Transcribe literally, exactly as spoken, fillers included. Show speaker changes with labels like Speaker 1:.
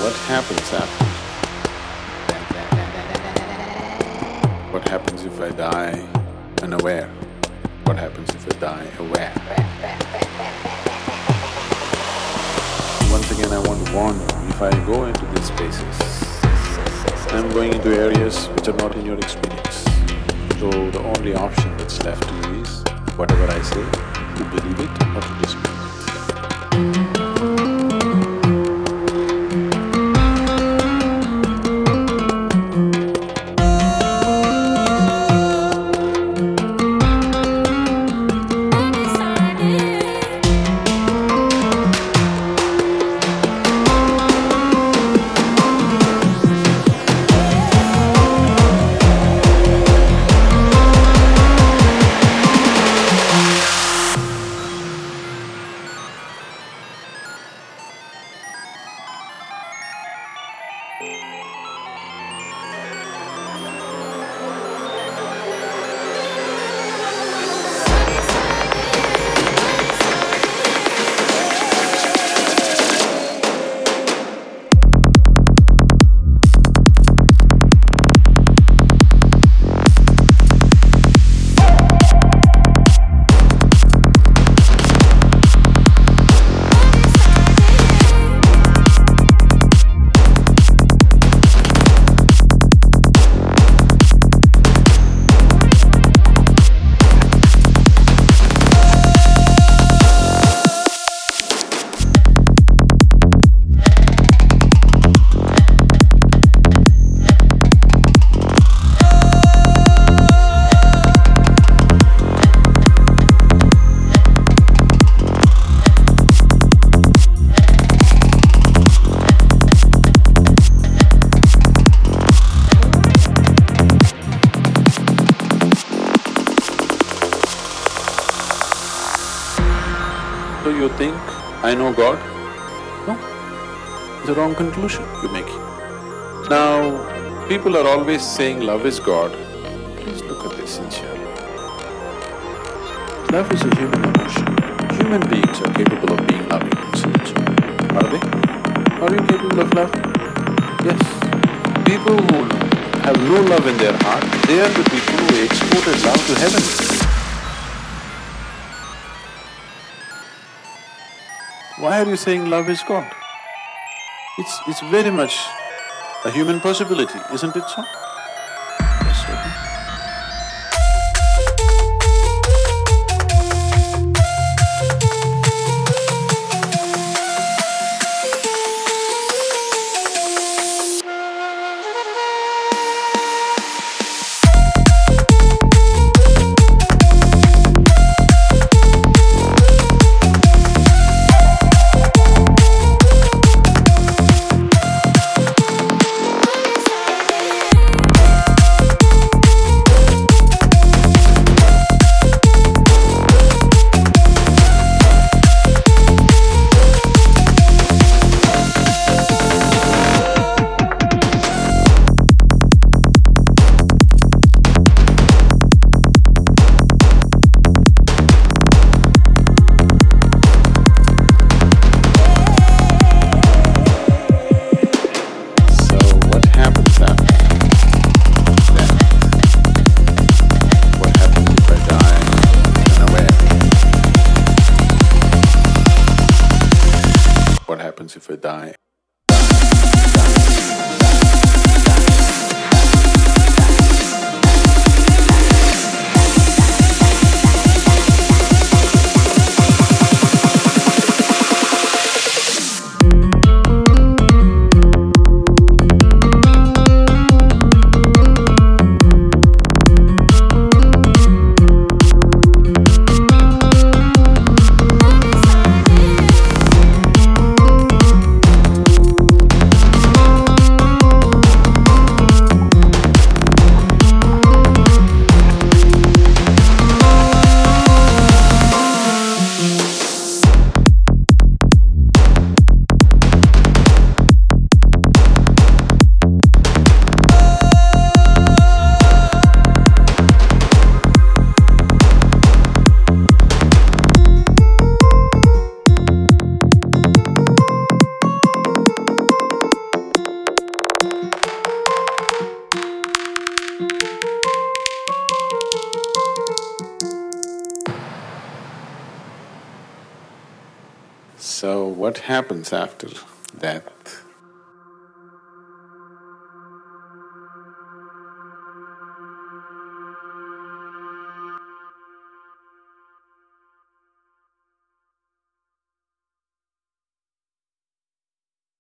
Speaker 1: what happens after? What happens if I die unaware? What happens if I die aware? Once again, I want to warn you, if I go into these spaces, I'm going into areas which are not in your experience. So the only option that's left to you is, whatever I say, to believe it or to disbelieve it. So you think, I know God? No, it's a wrong conclusion you're making. Now, people are always saying love is God. Please look at this sincerely. Love is a human emotion. Human beings are capable of being loving and sincere. Are they? Are you capable of love? Yes. People who have no love in their heart, they are the people who exported love to heaven. Why are you saying love is God? It's… it's very much a human possibility, isn't it so? Yes, certainly. What happens if I die? So what happens after death?